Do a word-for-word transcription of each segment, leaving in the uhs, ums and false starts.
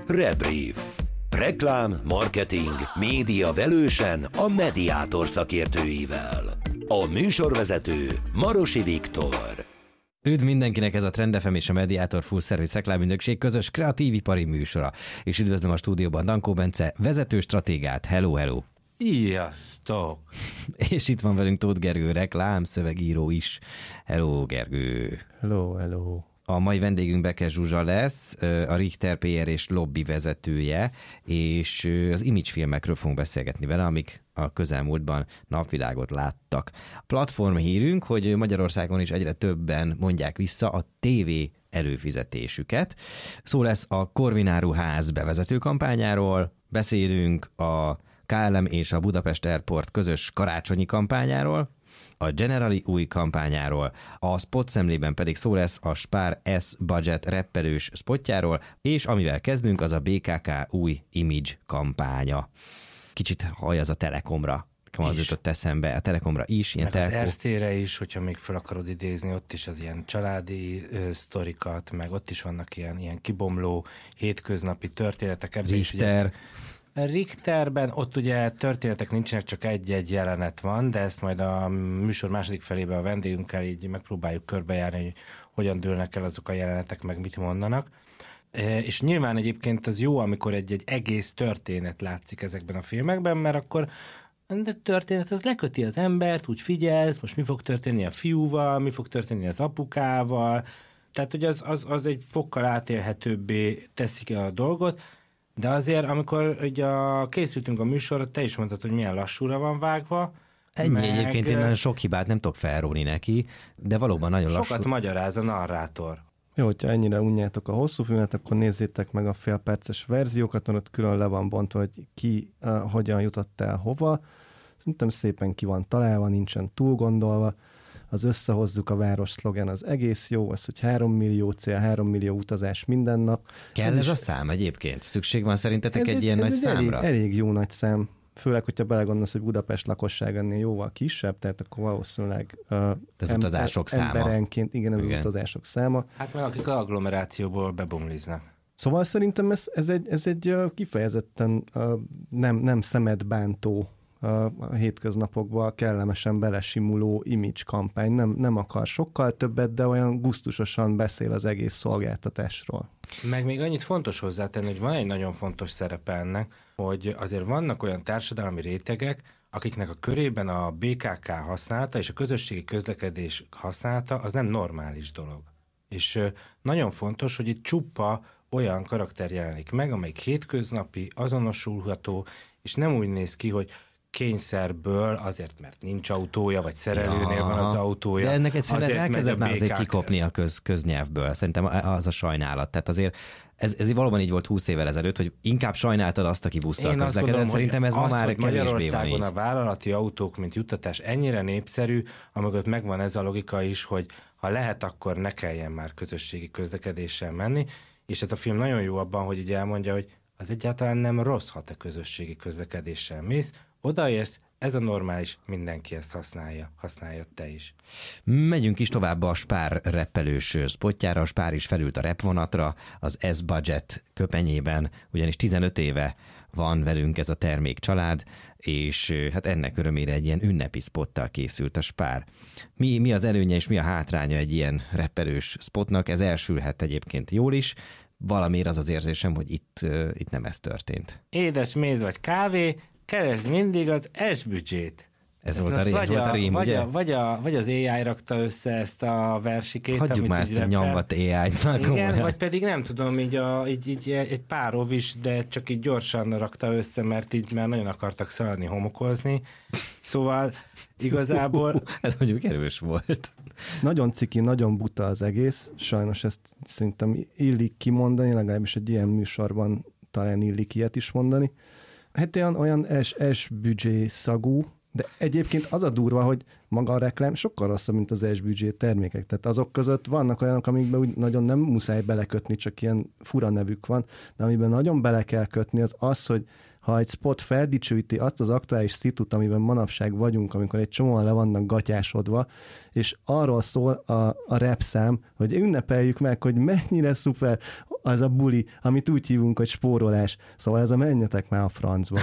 Rebrief. Reklám, marketing, média velősen a Mediátor szakértőivel. A műsorvezető Marosi Viktor. Üdv mindenkinek, ez a Trend ef em és a Mediátor Full Service reklámügynökség közös kreatív ipari műsora. És üdvözlöm a stúdióban Dankó Bence, vezető stratégát. Hello, hello! Sziasztok! És itt van velünk Tóth Gergő, reklámszövegíró is. Hello, Gergő! Hello, hello! A mai vendégünk Beke Zsuzsa lesz, a Richter pé er és lobby vezetője, és az image filmekről fogunk beszélgetni vele, amik a közelmúltban napvilágot láttak. Platform hírünk, hogy Magyarországon is egyre többen mondják vissza a tévé előfizetésüket. Szó lesz a Corvinaro ház bevezető kampányáról, beszélünk a ká el em és a Budapest Airport közös karácsonyi kampányáról, a Generali új kampányáról, a spot szemlében pedig szó lesz a Spar S-Budget reppelős spotjáról, és amivel kezdünk, az a bé ká ká új image kampánya. Kicsit hajaz a Telekomra. Az jutott eszembe, a Telekomra is. Ilyen meg telko... az Erztére is, hogyha még fel akarod idézni, ott is az ilyen családi ö, sztorikat, meg ott is vannak ilyen, ilyen kibomló, hétköznapi történetek. Richter. Richterben ott ugye történetek nincsenek, csak egy-egy jelenet van, de ezt majd a műsor második felében a vendégünkkel így megpróbáljuk körbejárni, hogy hogyan dőlnek el azok a jelenetek, meg mit mondanak. És nyilván egyébként az jó, amikor egy-egy egész történet látszik ezekben a filmekben, mert akkor de történet az leköti az embert, úgy figyelsz, most mi fog történni a fiúval, mi fog történni az apukával, tehát hogy az, az, az egy fokkal átélhetőbbé teszik a dolgot. De azért, amikor ugye készültünk a műsorra, te is mondtad, hogy milyen lassúra van vágva. Ennyi meg... egyébként én nagyon sok hibát nem tudok felróni neki, de valóban nagyon lassú. Sokat magyaráz a narrátor. Jó, hogyha ennyire unjátok a hosszú filmet, akkor nézzétek meg a félperces verziókat, ott külön le van bontva, hogy ki uh, hogyan jutott el hova. Szerintem szépen ki van találva, nincsen túl gondolva. Az összehozzuk a város szlogen az egész jó, az, hogy három millió cél, három millió utazás minden nap. Kell ez, ez a szám egyébként? Szükség van szerintetek egy, egy ilyen ez nagy egy számra? Elég, elég jó nagy szám. Főleg, hogyha belegondolsz, hogy Budapest lakosság ennél jóval kisebb, tehát akkor valószínűleg uh, az em- utazások száma. Emberenként, igen, ez igen. Az utazások száma. Hát meg akik az agglomerációból bebumliznak. Szóval szerintem ez, ez egy, ez egy kifejezetten uh, nem, nem szemedbántó a hétköznapokban kellemesen belesimuló image kampány. Nem, nem akar sokkal többet, de olyan gusztusosan beszél az egész szolgáltatásról. Meg még annyit fontos hozzátenni, hogy van egy nagyon fontos szerepe ennek, hogy azért vannak olyan társadalmi rétegek, akiknek a körében a bé ká ká használata és a közösségi közlekedés használata az nem normális dolog. És nagyon fontos, hogy itt csupa olyan karakter jelenik meg, amelyik hétköznapi, azonosulható, és nem úgy néz ki, hogy kényszerből, azért, mert nincs autója, vagy szerelőnél ja, van az autója. De ennek egyszerűen ez elkezdett már azért bé ká ká kikopni a köz, köznyelvből. Szerintem az a sajnálat. Tehát azért ez, ez valóban így volt húsz évvel ezelőtt, hogy inkább sajnáltad azt, aki busszal közlekedett. Szerintem ez ma már kevésbé van így. Magyarországon a vállalati autók, mint juttatás ennyire népszerű, amögött megvan ez a logika is, hogy ha lehet, akkor ne kelljen már közösségi közlekedéssel menni, és ez a film nagyon jó abban, hogy így elmondja, hogy az egyáltalán nem rossz, ha te közösségi közlekedéssel mész, odaérsz, ez a normális, mindenki ezt használja, használja te is. Megyünk is tovább a Spar reppelős spotjára, a Spar is felült a repvonatra, az S-Budget köpenyében, ugyanis tizenöt éve van velünk ez a termékcsalád, és hát ennek örömére egy ilyen ünnepi spottal készült a Spar. Mi, mi az előnye és mi a hátránya egy ilyen reppelős spotnak? Ez elsülhet egyébként jól is, valamiért az az érzésem, hogy itt, uh, itt nem ez történt. Édes méz vagy kávé, keresd mindig az S-büdzsét. Ez, ez volt, a, ré, ez volt a rém, vagy ugye? A, vagy, a, vagy az á i rakta össze ezt a versikét. Hagyjuk már ezt a nyomvat á i-t. Igen, komolyan. Vagy pedig nem tudom, így, a, így, így egy pár ov is, de csak így gyorsan rakta össze, mert így már nagyon akartak szaladni, homokozni. Szóval igazából... Ez mondjuk erős volt. Nagyon ciki, nagyon buta az egész. Sajnos ezt szerintem illik kimondani, legalábbis egy ilyen műsorban talán illik ilyet is mondani. Hát olyan, olyan S-büdzsé szagú, de egyébként az a durva, hogy maga a reklám sokkal rosszabb, mint az S-büdzsé termékek. Tehát azok között vannak olyanok, amikben úgy nagyon nem muszáj belekötni, csak ilyen fura nevük van, de amiben nagyon bele kell kötni, az az, hogy ha egy spot feldicsőíti azt az aktuális szitut, amiben manapság vagyunk, amikor egy csomóan le vannak gatyásodva, és arról szól a, a rap szám, hogy ünnepeljük meg, hogy mennyire szuper, az a buli, amit úgy hívunk, hogy spórolás. Szóval ez a menjetek már a francba.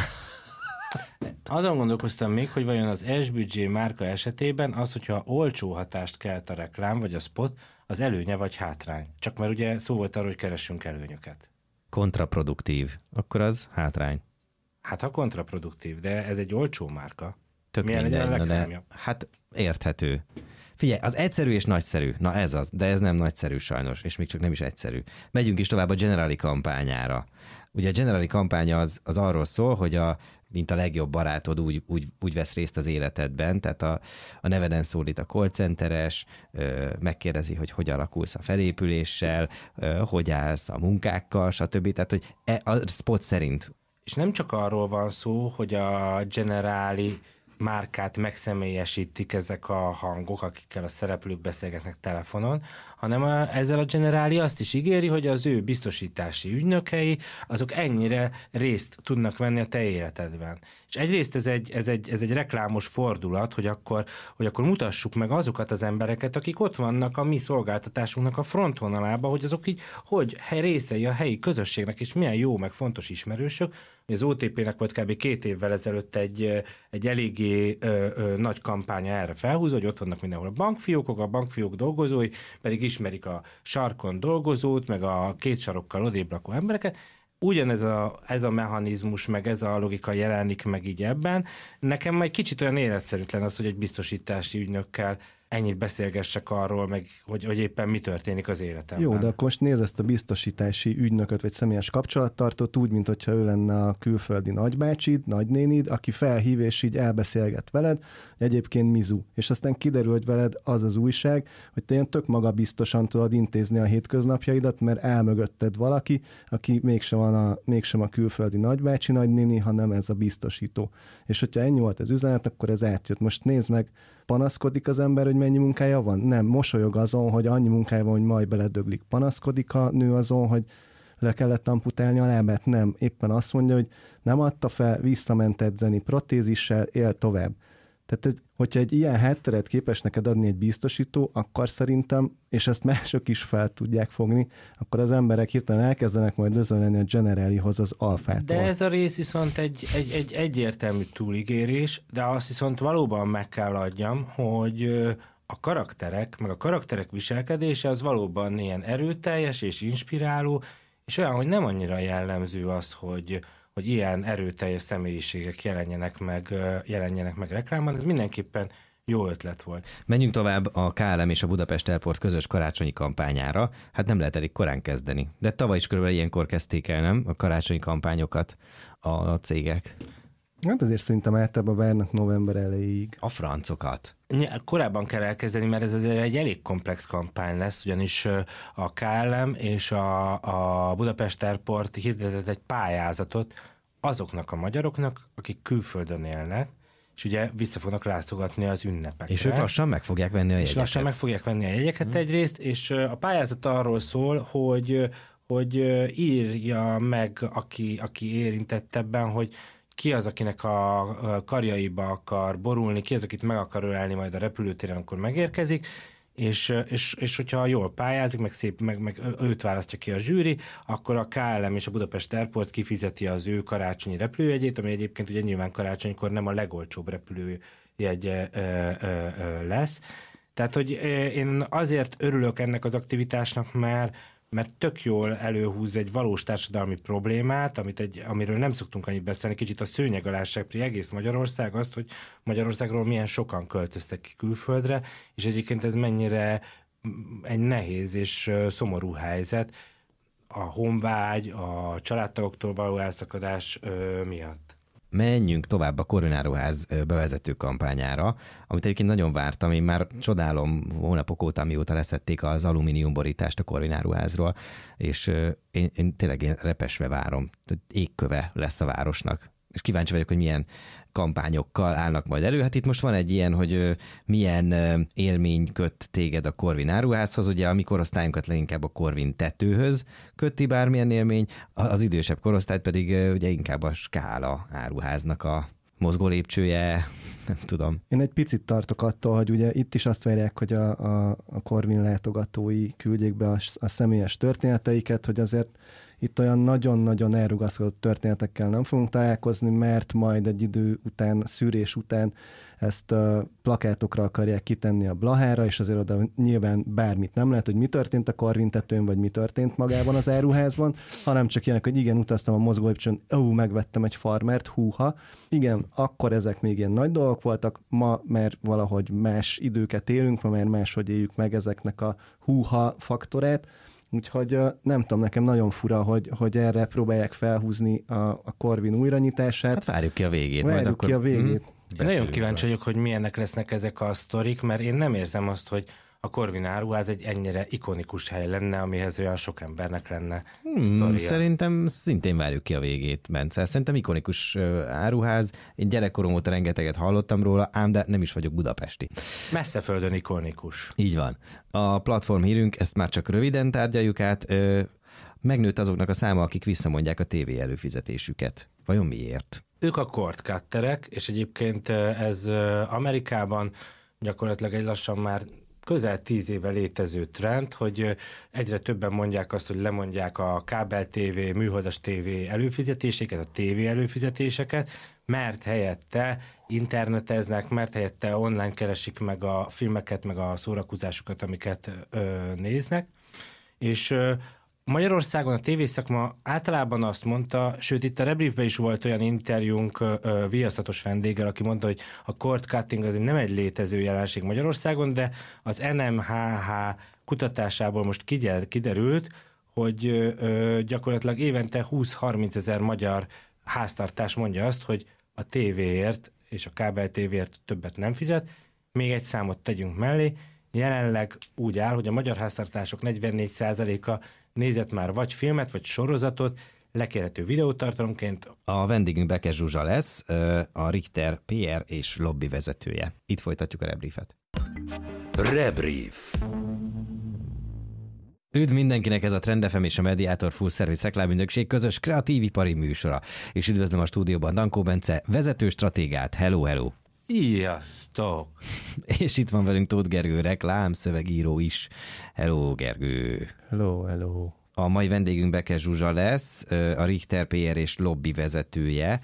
Azon gondolkoztam még, hogy vajon az S-büdzsé márka esetében az, hogyha olcsó hatást kelt a reklám, vagy a spot, az előnye vagy hátrány. Csak mert ugye szó volt arról, hogy keressünk előnyöket. Kontraproduktív. Akkor az hátrány. Hát ha kontraproduktív, de ez egy olcsó márka. Tök Milyen mindegy, legyen a na de, reklámja? hát érthető. Figyelj, az egyszerű és nagyszerű. Na ez az, de ez nem nagyszerű sajnos, és még csak nem is egyszerű. Megyünk is tovább a Generali kampányára. Ugye a Generali kampánya az, az arról szól, hogy a mint a legjobb barátod úgy, úgy, úgy vesz részt az életedben, tehát a, a neveden szólít a call centeres, megkérdezi, hogy hogy alakulsz a felépüléssel, hogy állsz a munkákkal, stb. Tehát, hogy a spot szerint. És nem csak arról van szó, hogy a Generali márkát megszemélyesítik ezek a hangok, akikkel a szereplők beszélgetnek telefonon, hanem a, ezzel a Generali azt is ígéri, hogy az ő biztosítási ügynökei, azok ennyire részt tudnak venni a te életedben. És egyrészt ez egy, ez egy, ez egy reklámos fordulat, hogy akkor, hogy akkor mutassuk meg azokat az embereket, akik ott vannak a mi szolgáltatásunknak a frontvonalában, hogy azok így, hogy hely részei a helyi közösségnek, és milyen jó, meg fontos ismerősök. Az o té pének volt kb. két évvel ezelőtt egy, egy eléggé ö, ö, nagy kampánya erre felhúzva, hogy ott vannak mindenhol a bankfiókok, a bankfiók dolgozói, pedig ismerik a sarkon dolgozót, meg a két sarokkal odébb lakó embereket. Ugyanez a, ez a mechanizmus, meg ez a logika jelenik meg így ebben. Nekem egy kicsit olyan életszerűtlen az, hogy egy biztosítási ügynökkel ennyit beszélgessek arról, meg hogy, hogy éppen mi történik az életemben. Jó, de akkor most nézd ezt a biztosítási ügynököt, vagy személyes kapcsolattartót úgy, mintha ő lenne a külföldi nagybácsid, nagynénid, aki felhív és így elbeszélget veled, egyébként mizu. És aztán kiderül, hogy veled az az újság, hogy te ilyen tök magabiztosan tudod intézni a hétköznapjaidat, mert elmögötted valaki, aki mégsem, van a, mégsem a külföldi nagybácsi, nagynéni, hanem ez a biztosító. És hogyha ennyi volt az üzenet, akkor ez átjött. Most nézd meg, panaszkodik az ember, hogy mennyi munkája van? Nem, mosolyog azon, hogy annyi munkája van, hogy majd beledöglik. Panaszkodik a nő azon, hogy le kellett amputálni a lábát? Nem, éppen azt mondja, hogy nem adta fel, visszament edzeni protézissel, él tovább. Tehát, hogyha egy ilyen hátteret képes neked adni egy biztosító, akkor szerintem, és ezt mások is fel tudják fogni, akkor az emberek hirtelen elkezdenek majd özönleni a Generalihoz az alfától. De ez a rész viszont egy, egy, egy egyértelmű túligérés, de azt viszont valóban meg kell adjam, hogy a karakterek, meg a karakterek viselkedése az valóban ilyen erőteljes és inspiráló, és olyan, hogy nem annyira jellemző az, hogy hogy ilyen erőteljes személyiségek jelenjenek meg, jelenjenek meg reklámban, ez mindenképpen jó ötlet volt. Menjünk tovább a ká el em és a Budapest Airport közös karácsonyi kampányára. Hát nem lehet elég korán kezdeni. De tavaly is körülbelül ilyenkor kezdték el, nem? A karácsonyi kampányokat a, a cégek. Hát azért szerintem általában várnak november elejéig. A francokat. Korábban kell elkezdeni, mert ez azért egy elég komplex kampány lesz, ugyanis a ká el em és a, a Budapest Airport hirdetett egy pályázatot azoknak a magyaroknak, akik külföldön élnek, és ugye vissza fognak látogatni az ünnepekre. És ők lassan meg fogják venni a jegyeket. És lassan meg fogják venni a jegyeket hmm. egyrészt, és a pályázat arról szól, hogy, hogy írja meg, aki, aki érintett ebben, hogy ki az, akinek a karjaiba akar borulni, ki az, akit meg akar ölelni majd a repülőtéren, akkor megérkezik, és, és, és hogyha jól pályázik, meg szép, meg, meg őt választja ki a zsűri, akkor a ká el em és a Budapest Airport kifizeti az ő karácsonyi repülőjegyét, ami egyébként ugye nyilván karácsonykor nem a legolcsóbb repülőjegy lesz. Tehát, hogy én azért örülök ennek az aktivitásnak, mert mert tök jól előhúz egy valós társadalmi problémát, amit egy, amiről nem szoktunk annyit beszélni, kicsit a szőnyeg alá sepri egész Magyarország azt, hogy Magyarországról milyen sokan költöztek ki külföldre, és egyébként ez mennyire egy nehéz és szomorú helyzet a honvágy, a családtagoktól való elszakadás miatt. Menjünk tovább a Corvináruház bevezető kampányára, amit egyébként nagyon vártam. Én már csodálom hónapok óta, mióta leszették az alumíniumborítást a Corvináruházról, és én, én tényleg én repesve várom. Égköve lesz a városnak. És kíváncsi vagyok, hogy milyen kampányokkal állnak majd elő. Hát itt most van egy ilyen, hogy milyen élmény köt téged a Corvin áruházhoz, ugye a mi korosztályunkat leginkább a Corvin tetőhöz köti bármilyen élmény, az idősebb korosztályt pedig ugye inkább a Skála áruháznak a mozgó lépcsője, nem tudom. Én egy picit tartok attól, hogy ugye itt is azt várják, hogy a, a, a Corvin látogatói küldjék be a, a személyes történeteiket, hogy azért itt olyan nagyon-nagyon elrugaszkodott történetekkel nem fogunk találkozni, mert majd egy idő után, szűrés után ezt a plakátokra akarják kitenni a Blahára, és azért oda nyilván bármit nem lehet, hogy mi történt a Corvin tetőn, vagy mi történt magában az áruházban, hanem csak ilyenek, hogy igen, utaztam a mozgólépcsőn, ó, megvettem egy farmert, húha. Igen, akkor ezek még ilyen nagy dolgok voltak, ma mert valahogy más időket élünk, ma már máshogy éljük meg ezeknek a húha faktorát. Úgyhogy nem tudom, nekem nagyon fura, hogy, hogy erre próbálják felhúzni a, a Corvin újranyitását. Hát várjuk ki a végét. Várjuk majd ki a végét. Hmm. Én nagyon kíváncsi vagyok, hogy milyenek lesznek ezek a sztorik, mert én nem érzem azt, hogy a Corvin áruház egy ennyire ikonikus hely lenne, amihez olyan sok embernek lenne hmm, sztoria. Szerintem szintén várjuk ki a végét, Bence. Szerintem ikonikus áruház. Én gyerekkorom óta rengeteget hallottam róla, ám de nem is vagyok budapesti. Messze földön ikonikus. Így van. A platform hírünk, ezt már csak röviden tárgyaljuk át, ö, megnőtt azoknak a száma, akik visszamondják a tévé előfizetésüket. Vajon miért? Ők a cord cutterek, és egyébként ez Amerikában gyakorlatilag egy lassan már közel tíz éve létező trend, hogy egyre többen mondják azt, hogy lemondják a kábel tévé, műholdas tévé előfizetéseket, a tévé előfizetéseket, mert helyette interneteznek, mert helyette online keresik meg a filmeket, meg a szórakozásokat, amiket ö, néznek. És ö, Magyarországon a tévészakma általában azt mondta, sőt itt a Rebriefben is volt olyan interjúnk viaszatos vendéggel, aki mondta, hogy a cord cutting az nem egy létező jelenség Magyarországon, de az en em há há kutatásából most kiderült, hogy ö, gyakorlatilag évente húsz-harminc ezer magyar háztartás mondja azt, hogy a tévéért és a kábel tévéért többet nem fizet. Még egy számot tegyünk mellé, jelenleg úgy áll, hogy a magyar háztartások negyvennégy százaléka nézett már vagy filmet, vagy sorozatot, lekérhető videótartalomként. A vendégünk Bekes Zsuzsa lesz, a Richter pé er és lobby vezetője. Itt folytatjuk a Rebriefet. Rebrief. Üdv mindenkinek, ez a Trend ef em és a Mediator Full Service reklámügynökség közös kreatív ipari műsora. És üdvözlöm a stúdióban Dankó Bence, vezető stratégát. Hello, hello! Sziasztok! És itt van velünk Tóth Gergő, reklám szövegíró is. Hello, Gergő! Hello, hello! A mai vendégünk Bekes Zsuzsa lesz, a Richter pé er és lobby vezetője,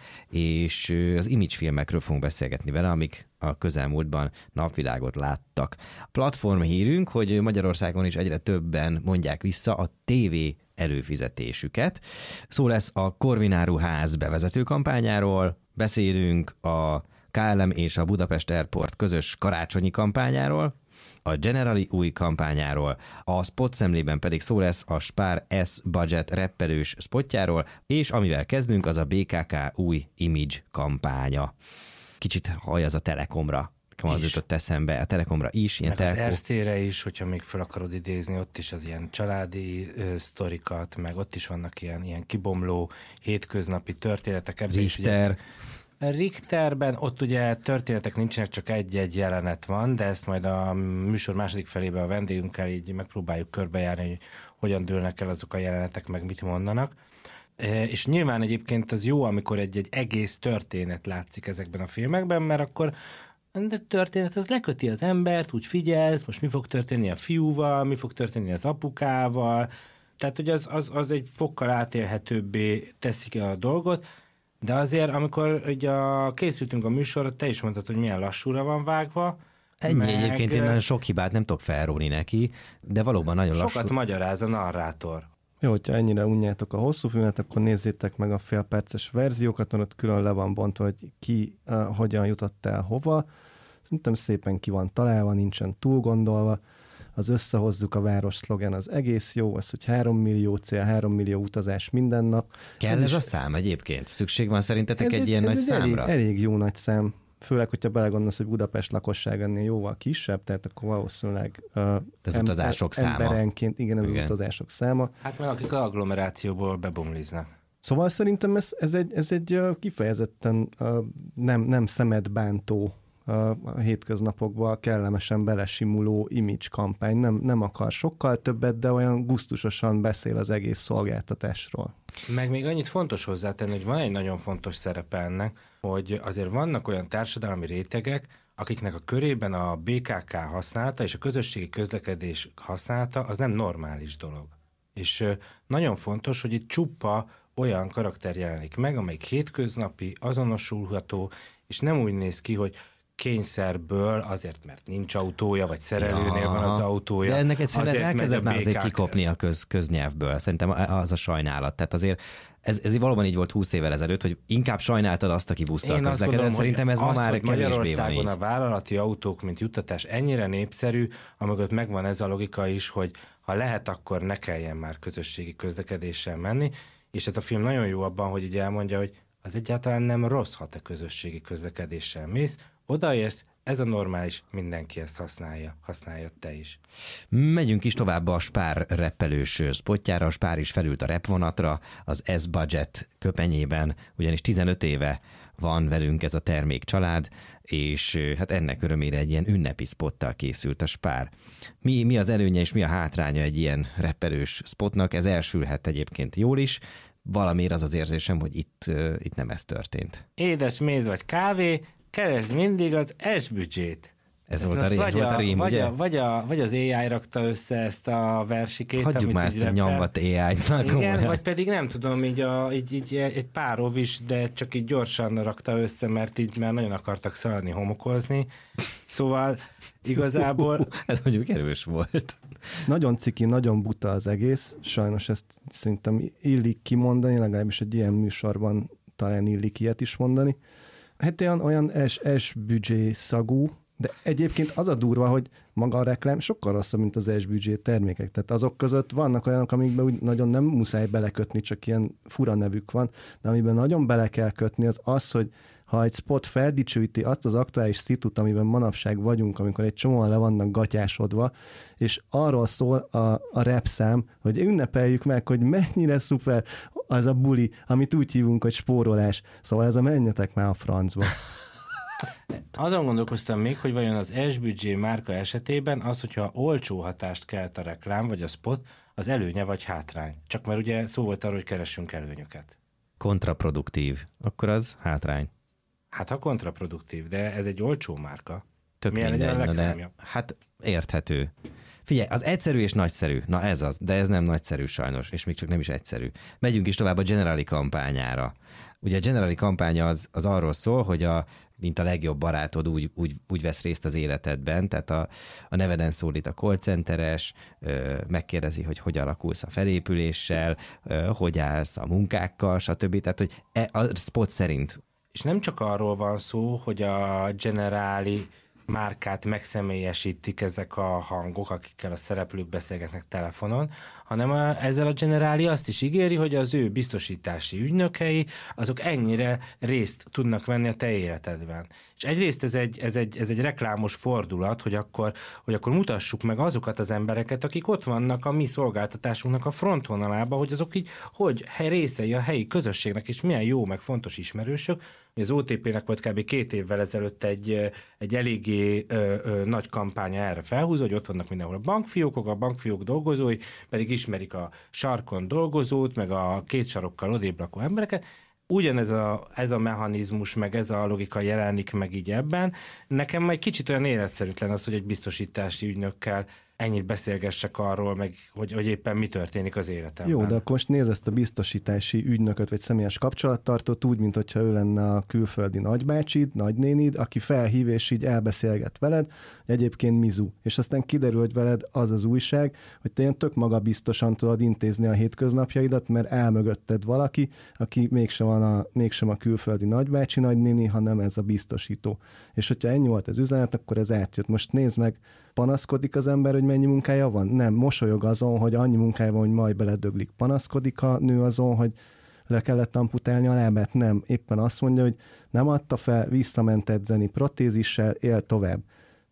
és az image filmekről fogunk beszélgetni vele, amik a közelmúltban napvilágot láttak. A platform hírünk, hogy Magyarországon is egyre többen mondják vissza a tévé előfizetésüket. Szó lesz a Corvin áruház bevezető kampányáról, beszélünk a ká el em és a Budapest Airport közös karácsonyi kampányáról, a Generali új kampányáról, a spot szemlében pedig szó lesz a Spar S Budget reppelős spotjáról, és amivel kezdünk, az a bé ká ká új image kampánya. Kicsit hajaz a Telekomra. Nekem az jutott eszembe, a Telekomra is. Ilyen meg telkó... az Erztére is, hogyha még fel akarod idézni, ott is az ilyen családi ö, sztorikat, meg ott is vannak ilyen, ilyen kibomló hétköznapi történetek. Ebben Richter. Ugye, Richterben ott ugye történetek nincsenek, csak egy-egy jelenet van, de ezt majd a műsor második felében a vendégünkkel így megpróbáljuk körbejárni, hogy hogyan dőlnek el azok a jelenetek, meg mit mondanak. És nyilván egyébként az jó, amikor egy-egy egész történet látszik ezekben a filmekben, mert akkor de történet az leköti az embert, úgy figyelsz, most mi fog történni a fiúval, mi fog történni az apukával, tehát hogy az, az, az egy fokkal átélhetőbbé teszik a dolgot, de azért, amikor ugye készültünk a műsorra, te is mondtad, hogy milyen lassúra van vágva. Ennyi meg... egyébként én nagyon sok hibát nem tudok felróni neki, de valóban nagyon lassú. Sokat magyaráz a narrátor. Jó, hogyha ennyire unjátok a hosszú filmet, akkor nézzétek meg a félperces verziókat, mert ott külön le van bontva, hogy ki uh, hogyan jutott el hova. Szerintem szépen ki van találva, nincsen túl gondolva. Az összehozzuk a város szlogen, az egész jó, az, hogy három millió cél, három millió utazás minden nap. Kell ez, ez is... a szám egyébként? Szükség van szerintetek ez egy, egy ilyen ez nagy egy számra? Elég, elég jó nagy szám. Főleg, hogyha belegondolsz, hogy Budapest lakosság ennél jóval kisebb, tehát akkor valószínűleg uh, az em- utazások száma. Emberenként, igen, ez igen. Az utazások száma. Hát meg akik agglomerációból bebomliznak. Szóval szerintem ez, ez egy, ez egy kifejezetten uh, nem, nem szemedbántó a hétköznapokban kellemesen belesimuló image kampány. Nem, nem akar sokkal többet, de olyan gusztusosan beszél az egész szolgáltatásról. Meg még annyit fontos hozzátenni, hogy van egy nagyon fontos szerepe ennek, hogy azért vannak olyan társadalmi rétegek, akiknek a körében a bé ká ká használata és a közösségi közlekedés használata az nem normális dolog. És nagyon fontos, hogy itt csupa olyan karakter jelenik meg, amelyik hétköznapi, azonosulható, és nem úgy néz ki, hogy kényszerből, azért, mert nincs autója, vagy szerelőnél ja, van az autója. De ennek egyszerűen ez elkezdett már azért bé ká ká kikopni a köz, köznyelvből. Szerintem az a sajnálat. Tehát azért ez, ez valóban így volt húsz évvel ezelőtt, hogy inkább sajnáltad azt, aki busszal közlekedett. Szerintem ez az, ma már hogy kevésbé van Magyarországon így. a vállalati autók, mint juttatás ennyire népszerű, amögött megvan ez a logika is, hogy ha lehet, akkor ne kelljen már közösségi közlekedéssel menni, és ez a film nagyon jó abban, hogy így elmondja, hogy az egyáltalán nem rossz, ha te közösségi közlekedéssel mész, odaérsz, ez a normális, mindenki ezt használja, használja te is. Megyünk is tovább a Spár reppelős spotjára, a Spár is felült a repvonatra, az S-Budget köpenyében, ugyanis tizenöt éve van velünk ez a termékcsalád, és hát ennek örömére egy ilyen ünnepi spottal készült a Spár. Mi, mi az előnye és mi a hátránya egy ilyen reppelős spotnak? Ez elsülhet egyébként jól is, valamiért az az érzésem, hogy itt, uh, itt nem ez történt. Édes méz vagy kávé, keresd mindig az S-büdzsét. Ez, volt a, ré, ez volt a rém, vagy ugye? A, vagy, a, vagy az á i rakta össze ezt a versikét. Hagyjuk már ezt a nyomvat á í-t. Igen, vagy pedig nem tudom, így, a, így, így egy pár ov is, de csak így gyorsan rakta össze, mert így már nagyon akartak szaladni, homokozni. Szóval igazából... Ez mondjuk erős volt. Nagyon ciki, nagyon buta az egész. Sajnos ezt szerintem illik kimondani, legalábbis egy ilyen műsorban talán illik ilyet is mondani. Hát olyan, olyan S-büdzsé szagú, de egyébként az a durva, hogy maga a reklám sokkal rosszabb, mint az S-büdzsé termékek. Tehát azok között vannak olyanok, amikben úgy nagyon nem muszáj belekötni, csak ilyen fura nevük van, de amiben nagyon bele kell kötni, az az, hogy ha egy spot feldicsőíti azt az aktuális szitut, amiben manapság vagyunk, amikor egy csomóan le vannak gatyásodva, és arról szól a, a repszám, hogy ünnepeljük meg, hogy mennyire szuper az a buli, amit úgy hívunk, hogy spórolás. Szóval ez a menjetek már a francba. Azon gondolkoztam még, hogy vajon az S-büdzsé márka esetében az, hogyha olcsó hatást kelt a reklám, vagy a spot, az előnye vagy hátrány. Csak mert ugye szó volt arról, hogy keressünk előnyöket. Kontraproduktív. Akkor az hátrány. Hát ha kontraproduktív, de ez egy olcsó márka. Tök Milyen mindegy, legyen a na reklámja? de hát érthető. Figyelj, az egyszerű és nagyszerű. Na ez az, de ez nem nagyszerű sajnos, és még csak nem is egyszerű. Megyünk is tovább a Generali kampányára. Ugye a Generali kampánya az, az arról szól, hogy a, mint a legjobb barátod úgy, úgy, úgy vesz részt az életedben, tehát a, a neveden szólít a call centeres, megkérdezi, hogy hogy alakulsz a felépüléssel, hogy állsz a munkákkal, stb. Tehát, hogy a spot szerint. És nem csak arról van szó, hogy a Generali márkát megszemélyesítik ezek a hangok, akikkel a szereplők beszélgetnek telefonon, hanem a, ezzel a Generali azt is ígéri, hogy az ő biztosítási ügynökei, azok ennyire részt tudnak venni a te életedben. És egyrészt ez egy, ez egy, ez egy reklámos fordulat, hogy akkor, hogy akkor mutassuk meg azokat az embereket, akik ott vannak a mi szolgáltatásunknak a frontvonalában, hogy azok így, hogy részei a helyi közösségnek, és milyen jó, meg fontos ismerősök. Az o té pének volt kb. két évvel ezelőtt egy, egy eléggé ö, ö, nagy kampánya erre felhúzó, hogy ott vannak mindenhol a bankfiókok, a bankfiók dolgozói, pedig ismerik a sarkon dolgozót, meg a két sarokkal odébb lakó embereket. Ugyanez a, ez a mechanizmus, meg ez a logika jelenik meg így ebben. Nekem egy kicsit olyan életszerűtlen az, hogy egy biztosítási ügynökkel ennyit beszélgessek arról, meg hogy, hogy éppen mi történik az életemben. Jó, de akkor most nézd ezt a biztosítási ügynököt, vagy személyes kapcsolattartót úgy, mintha ő lenne a külföldi nagybácsid, nagynénid, aki felhív és így elbeszélget veled, egyébként mizu. És aztán kiderül, hogy veled az az újság, hogy te ilyen tök magabiztosan tudod intézni a hétköznapjaidat, mert elmögötted valaki, aki mégsem, van a, mégsem a külföldi nagybácsi, nagynéni, hanem ez a biztosító. És hogyha ennyi volt az üzenet, akkor ez átjött. Most nézd meg, panaszkodik az ember, hogy mennyi munkája van? Nem, mosolyog azon, hogy annyi munkája van, hogy majd beledöglik. Panaszkodik a nő azon, hogy le kellett amputálni a lábát? Nem, éppen azt mondja, hogy nem adta fel, visszament edzeni protézissel, él tovább.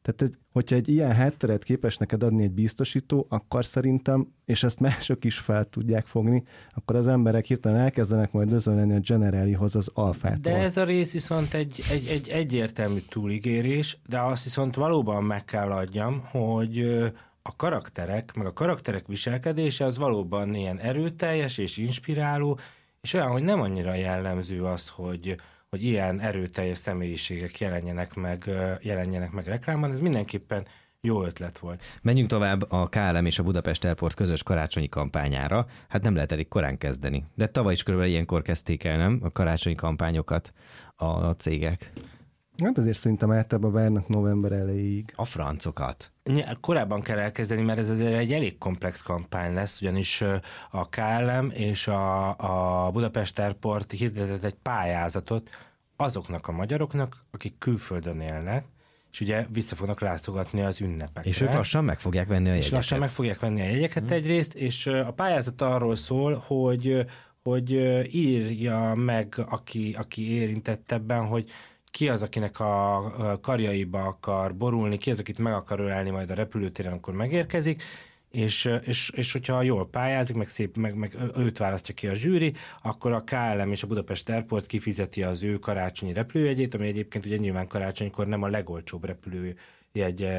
Tehát, hogyha egy ilyen hátteret képes neked adni egy biztosító, akkor szerintem, és ezt mások is fel tudják fogni, akkor az emberek hirtelen elkezdenek majd özönleni a Generalihoz az alfától. De ez a rész viszont egy, egy, egy egyértelmű túligérés, de azt viszont valóban meg kell adjam, hogy a karakterek, meg a karakterek viselkedése az valóban ilyen erőteljes és inspiráló, és olyan, hogy nem annyira jellemző az, hogy, hogy ilyen erőteljes személyiségek jelenjenek meg, jelenjenek meg reklámban, ez mindenképpen jó ötlet volt. Menjünk tovább a ká el em és a Budapest Airport közös karácsonyi kampányára. Hát nem lehet elég korán kezdeni. De tavaly is körülbelül ilyenkor kezdték el, nem? A karácsonyi kampányokat a cégek. Hát azért szerintem általában várnak november elejéig. A francokat. Korábban kell elkezdeni, mert ez azért egy elég komplex kampány lesz, ugyanis a ká el em és a, a Budapest Airport hirdetett egy pályázatot azoknak a magyaroknak, akik külföldön élnek, és ugye vissza fognak látogatni az ünnepekre. És ők lassan meg fogják venni a jegyeket. És lassan meg fogják venni a jegyeket hmm. egyrészt, és a pályázat arról szól, hogy, hogy írja meg, aki, aki érintett ebben, hogy ki az, akinek a karjaiba akar borulni, ki az, akit meg akar ölelni majd a repülőtéren, akkor megérkezik, és, és, és hogyha jól pályázik, meg szép, meg, meg őt választja ki a zsűri, akkor a ká el em és a Budapest Airport kifizeti az ő karácsonyi repülőjegyét, ami egyébként ugye nyilván karácsonykor nem a legolcsóbb repülőjegy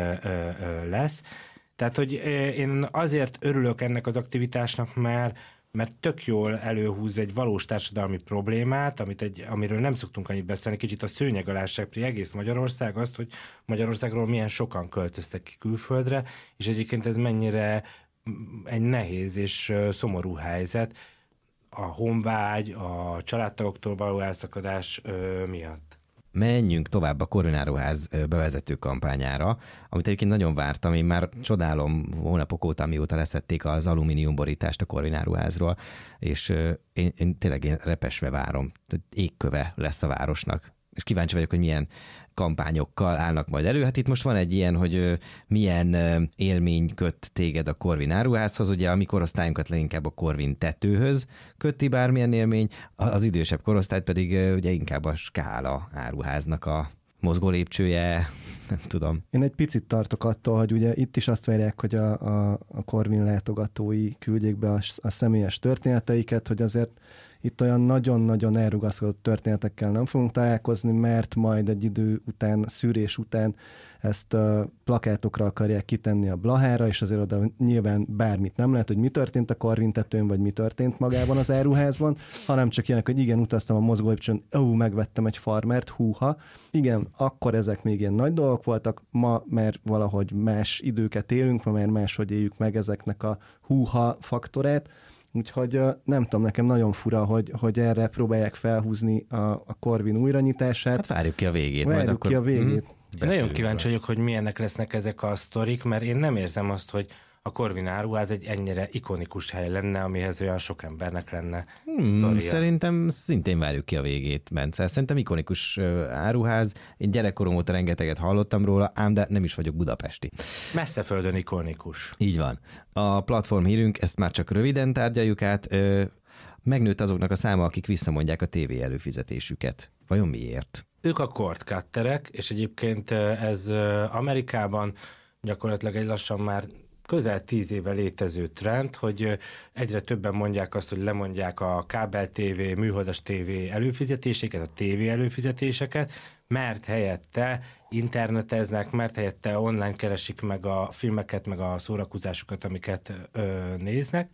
lesz. Tehát, hogy én azért örülök ennek az aktivitásnak, mert mert tök jól előhúz egy valós társadalmi problémát, amit egy, amiről nem szoktunk annyit beszélni, kicsit a szőnyeg alá sepri egész Magyarország azt, hogy Magyarországról milyen sokan költöztek ki külföldre, és egyébként ez mennyire egy nehéz és szomorú helyzet a honvágy, a családtagoktól való elszakadás miatt. Menjünk tovább a Corvináruház bevezető kampányára, amit egyébként nagyon vártam, én már csodálom hónapok óta, mióta leszették az alumíniumborítást a Corvináruházról, és én, én tényleg én repesve várom, tehát égköve lesz a városnak. És kíváncsi vagyok, hogy milyen kampányokkal állnak majd elő. Hát itt most van egy ilyen, hogy milyen élmény köt téged a Corvin áruházhoz, ugye a mi korosztályunkat leginkább a Corvin tetőhöz köti bármilyen élmény, az idősebb korosztályt pedig ugye inkább a Skála áruháznak a mozgó lépcsője, nem tudom. Én egy picit tartok attól, hogy ugye itt is azt várják, hogy a, a, a Corvin látogatói küldjék be a, a személyes történeteiket, hogy azért itt olyan nagyon-nagyon elrugaszkodott történetekkel nem fogunk találkozni, mert majd egy idő után, szűrés után ezt a plakátokra akarják kitenni a Blahára, és azért oda nyilván bármit nem lehet, hogy mi történt a Corvin tetőn, vagy mi történt magában az áruházban, hanem csak ilyenek, hogy igen, utaztam a mozgólépcsőn, ó, megvettem egy farmert, húha. Igen, akkor ezek még ilyen nagy dolgok voltak, ma mert valahogy más időket élünk, ma már máshogy éljük meg ezeknek a húha faktorát. Úgyhogy nem tudom, nekem nagyon fura, hogy, hogy erre próbálják felhúzni a, a Corvin újranyitását. Hát várjuk ki a végét. Várjuk majd ki akkor... a végét. Én nagyon kíváncsi vagyok, hogy milyenek lesznek ezek a sztorik, mert én nem érzem azt, hogy a Corvin áruház egy ennyire ikonikus hely lenne, amihez olyan sok embernek lenne hmm, sztoria. Szerintem szintén várjuk ki a végét, Bence. Szerintem ikonikus áruház. Én gyerekkorom óta rengeteget hallottam róla, ám de nem is vagyok budapesti. Messzeföldön ikonikus. Így van. A platform hírünk, ezt már csak röviden tárgyaljuk át, megnőtt azoknak a száma, akik visszamondják a tévé előfizetésüket. Vajon miért? Ők a cord cutterek, és egyébként ez Amerikában gyakorlatilag egy lassan már közel tíz éve létező trend, hogy egyre többen mondják azt, hogy lemondják a kábel tévé, műholdas tévé előfizetéseket, a tévé előfizetéseket, mert helyette interneteznek, mert helyette online keresik meg a filmeket, meg a szórakozásokat, amiket ö, néznek,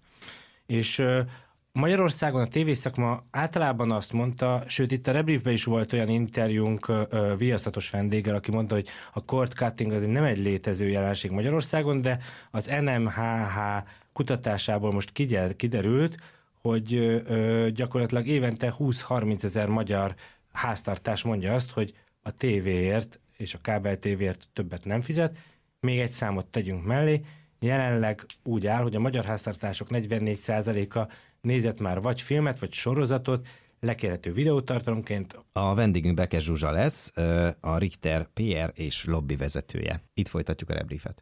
és ö, Magyarországon a tévészakma általában azt mondta, sőt itt a Rebriefben is volt olyan interjúnk viaszatos vendéggel, aki mondta, hogy a cord cutting az nem egy létező jelenség Magyarországon, de az en em há há kutatásából most kiderült, hogy ö, gyakorlatilag évente húsz-harminc ezer magyar háztartás mondja azt, hogy a tévéért és a kábel tévéért többet nem fizet. Még egy számot tegyünk mellé, jelenleg úgy áll, hogy a magyar háztartások negyvennégy százaléka nézett már vagy filmet, vagy sorozatot, lekérhető videótartalomként. A vendégünk Bekes Zsuzsa lesz, a Richter pé er és lobby vezetője. Itt folytatjuk a Rebriefet.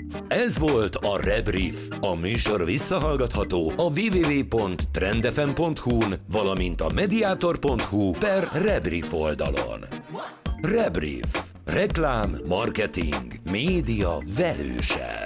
Ez volt a Rebrief. A műsor visszahallgatható a double-u double-u double-u pont trendfm pont hu-n, valamint a mediator pont hu per Rebrief oldalon. Rebrief. Reklám, marketing, média velőse.